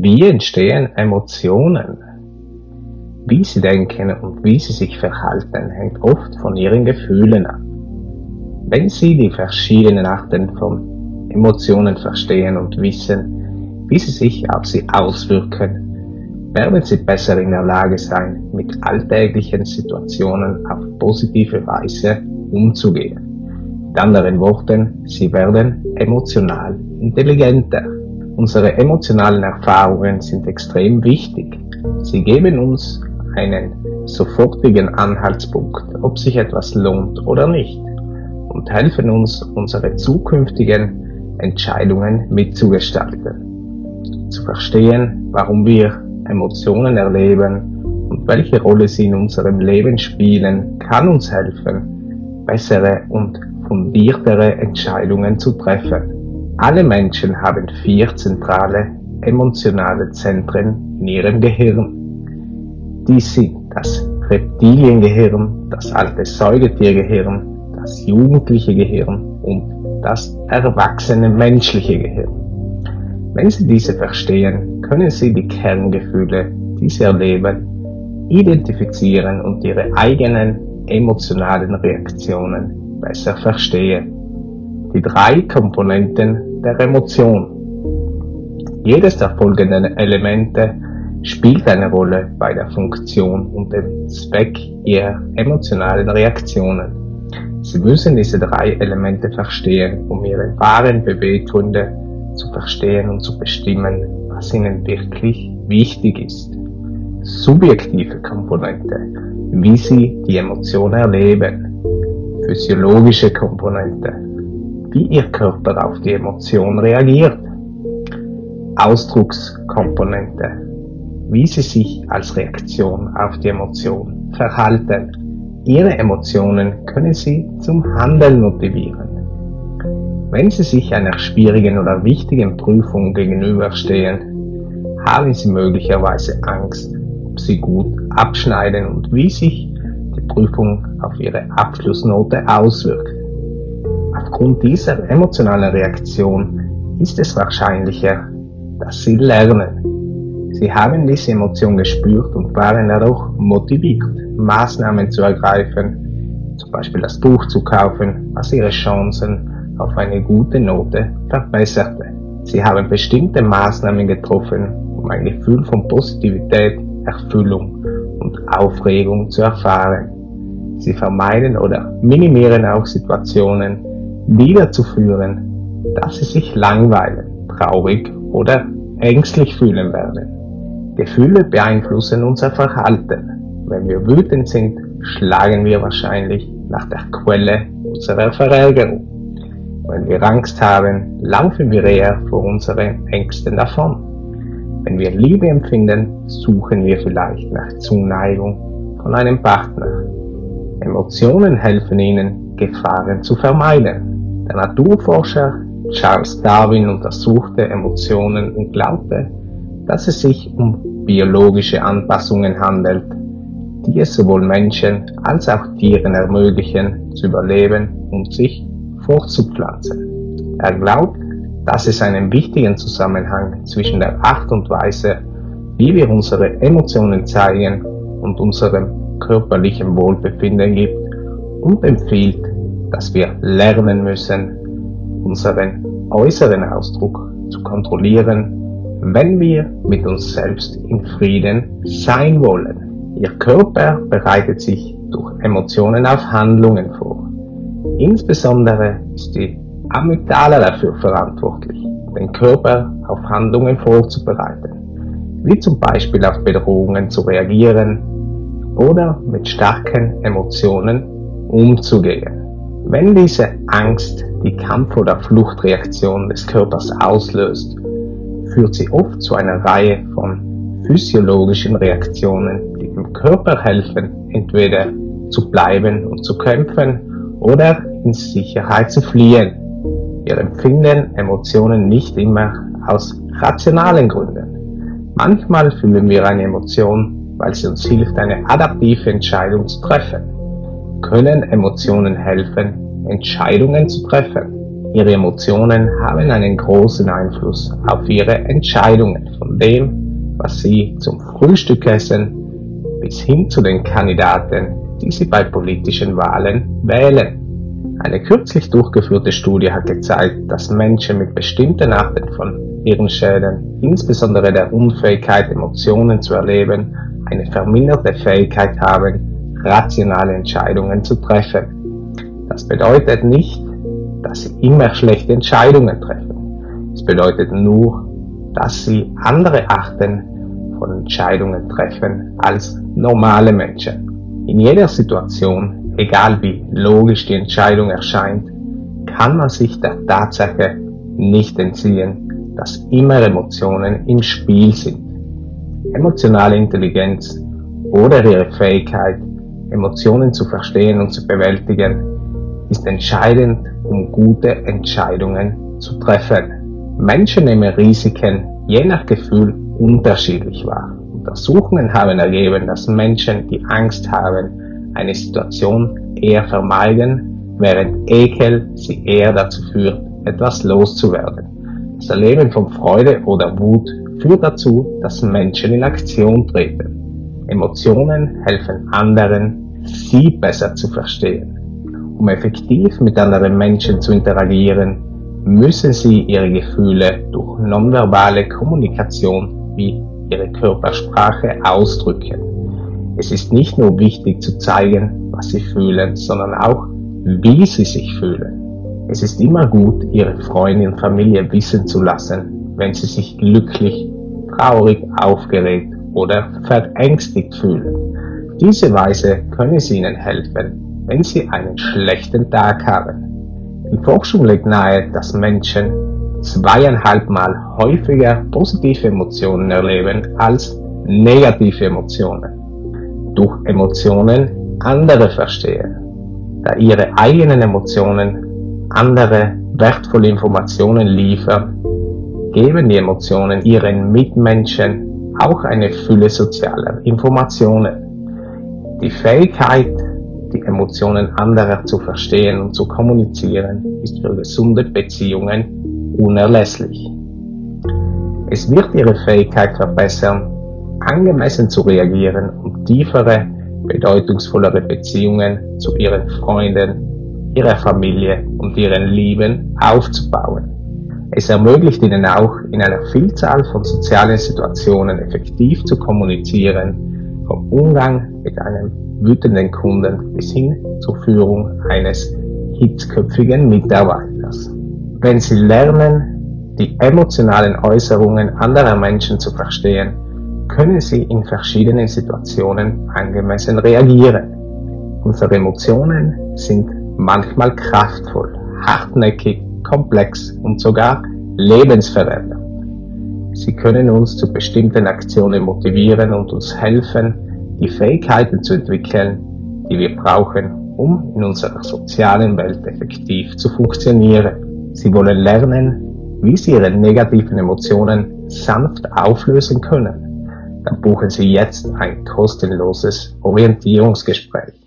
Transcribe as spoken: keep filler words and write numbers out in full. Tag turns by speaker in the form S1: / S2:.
S1: Wie entstehen Emotionen? Wie sie denken und wie sie sich verhalten, hängt oft von ihren Gefühlen ab. Wenn Sie die verschiedenen Arten von Emotionen verstehen und wissen, wie sie sich auf Sie auswirken, werden Sie besser in der Lage sein, mit alltäglichen Situationen auf positive Weise umzugehen. Mit anderen Worten, Sie werden emotional intelligenter. Unsere emotionalen Erfahrungen sind extrem wichtig. Sie geben uns einen sofortigen Anhaltspunkt, ob sich etwas lohnt oder nicht, und helfen uns, unsere zukünftigen Entscheidungen mitzugestalten. Zu verstehen, warum wir Emotionen erleben und welche Rolle sie in unserem Leben spielen, kann uns helfen, bessere und fundiertere Entscheidungen zu treffen. Alle Menschen haben vier zentrale emotionale Zentren in ihrem Gehirn. Dies sind das Reptiliengehirn, das alte Säugetiergehirn, das jugendliche Gehirn und das erwachsene menschliche Gehirn. Wenn Sie diese verstehen, können Sie die Kerngefühle, die Sie erleben, identifizieren und Ihre eigenen emotionalen Reaktionen besser verstehen. Die drei Komponenten der Emotion. Jedes der folgenden Elemente spielt eine Rolle bei der Funktion und dem Zweck Ihrer emotionalen Reaktionen. Sie müssen diese drei Elemente verstehen, um Ihre wahren Beweggründe zu verstehen und zu bestimmen, was Ihnen wirklich wichtig ist. Subjektive Komponente, wie Sie die Emotion erleben. Physiologische Komponente, wie Ihr Körper auf die Emotion reagiert. Ausdruckskomponente, wie Sie sich als Reaktion auf die Emotion verhalten. Ihre Emotionen können Sie zum Handeln motivieren. Wenn Sie sich einer schwierigen oder wichtigen Prüfung gegenüberstehen, haben Sie möglicherweise Angst, ob Sie gut abschneiden und wie sich die Prüfung auf Ihre Abschlussnote auswirkt. Aufgrund dieser emotionalen Reaktion ist es wahrscheinlicher, dass Sie lernen. Sie haben diese Emotion gespürt und waren dadurch motiviert, Maßnahmen zu ergreifen, zum Beispiel das Buch zu kaufen, was Ihre Chancen auf eine gute Note verbesserte. Sie haben bestimmte Maßnahmen getroffen, um ein Gefühl von Positivität, Erfüllung und Aufregung zu erfahren. Sie vermeiden oder minimieren auch Situationen, die dazu führen, dass Sie sich langweilen, traurig oder ängstlich fühlen werden. Gefühle beeinflussen unser Verhalten. Wenn wir wütend sind, schlagen wir wahrscheinlich nach der Quelle unserer Verärgerung. Wenn wir Angst haben, laufen wir eher vor unseren Ängsten davon. Wenn wir Liebe empfinden, suchen wir vielleicht nach Zuneigung von einem Partner. Emotionen helfen Ihnen, Gefahren zu vermeiden. Der Naturforscher Charles Darwin untersuchte Emotionen und glaubte, dass es sich um biologische Anpassungen handelt, die es sowohl Menschen als auch Tieren ermöglichen, zu überleben und sich fortzupflanzen. Er glaubt, dass es einen wichtigen Zusammenhang zwischen der Art und Weise, wie wir unsere Emotionen zeigen, und unserem körperlichen Wohlbefinden gibt und empfiehlt, dass wir lernen müssen, unseren äußeren Ausdruck zu kontrollieren, wenn wir mit uns selbst in Frieden sein wollen. Ihr Körper bereitet sich durch Emotionen auf Handlungen vor. Insbesondere ist die Amygdala dafür verantwortlich, den Körper auf Handlungen vorzubereiten, wie zum Beispiel auf Bedrohungen zu reagieren oder mit starken Emotionen umzugehen. Wenn diese Angst die Kampf- oder Fluchtreaktion des Körpers auslöst, führt sie oft zu einer Reihe von physiologischen Reaktionen, die dem Körper helfen, entweder zu bleiben und zu kämpfen oder in Sicherheit zu fliehen. Wir empfinden Emotionen nicht immer aus rationalen Gründen. Manchmal fühlen wir eine Emotion, weil sie uns hilft, eine adaptive Entscheidung zu treffen. Können Emotionen helfen, Entscheidungen zu treffen? Ihre Emotionen haben einen großen Einfluss auf Ihre Entscheidungen, von dem, was Sie zum Frühstück essen, bis hin zu den Kandidaten, die Sie bei politischen Wahlen wählen. Eine kürzlich durchgeführte Studie hat gezeigt, dass Menschen mit bestimmten Arten von Hirnschäden, insbesondere der Unfähigkeit, Emotionen zu erleben, eine verminderte Fähigkeit haben, rationale Entscheidungen zu treffen. Das bedeutet nicht, dass sie immer schlechte Entscheidungen treffen. Es bedeutet nur, dass sie andere Arten von Entscheidungen treffen als normale Menschen. In jeder Situation, egal wie logisch die Entscheidung erscheint, kann man sich der Tatsache nicht entziehen, dass immer Emotionen im Spiel sind. Emotionale Intelligenz oder ihre Fähigkeit, Emotionen zu verstehen und zu bewältigen, ist entscheidend, um gute Entscheidungen zu treffen. Menschen nehmen Risiken je nach Gefühl unterschiedlich wahr. Untersuchungen haben ergeben, dass Menschen, die Angst haben, eine Situation eher vermeiden, während Ekel sie eher dazu führt, etwas loszuwerden. Das Erleben von Freude oder Wut führt dazu, dass Menschen in Aktion treten. Emotionen helfen anderen, sie besser zu verstehen. Um effektiv mit anderen Menschen zu interagieren, müssen sie ihre Gefühle durch nonverbale Kommunikation wie ihre Körpersprache ausdrücken. Es ist nicht nur wichtig zu zeigen, was sie fühlen, sondern auch, wie sie sich fühlen. Es ist immer gut, ihre Freunde und Familie wissen zu lassen, wenn sie sich glücklich, traurig, aufgeregt oder verängstigt fühlen. Auf diese Weise können sie ihnen helfen, wenn sie einen schlechten Tag haben. Die Forschung legt nahe, dass Menschen zweieinhalb Mal häufiger positive Emotionen erleben als negative Emotionen. Durch Emotionen andere verstehen, da ihre eigenen Emotionen andere wertvolle Informationen liefern, geben die Emotionen ihren Mitmenschen auch eine Fülle sozialer Informationen. Die Fähigkeit, die Emotionen anderer zu verstehen und zu kommunizieren, ist für gesunde Beziehungen unerlässlich. Es wird ihre Fähigkeit verbessern, angemessen zu reagieren und tiefere, bedeutungsvollere Beziehungen zu ihren Freunden, ihrer Familie und ihren Lieben aufzubauen. Es ermöglicht ihnen auch, in einer Vielzahl von sozialen Situationen effektiv zu kommunizieren, vom Umgang mit einem wütenden Kunden bis hin zur Führung eines hitzköpfigen Mitarbeiters. Wenn Sie lernen, die emotionalen Äußerungen anderer Menschen zu verstehen, können Sie in verschiedenen Situationen angemessen reagieren. Unsere Emotionen sind manchmal kraftvoll, hartnäckig, komplex und sogar lebensverändernd. Sie können uns zu bestimmten Aktionen motivieren und uns helfen, die Fähigkeiten zu entwickeln, die wir brauchen, um in unserer sozialen Welt effektiv zu funktionieren. Sie wollen lernen, wie Sie Ihre negativen Emotionen sanft auflösen können. Dann buchen Sie jetzt ein kostenloses Orientierungsgespräch.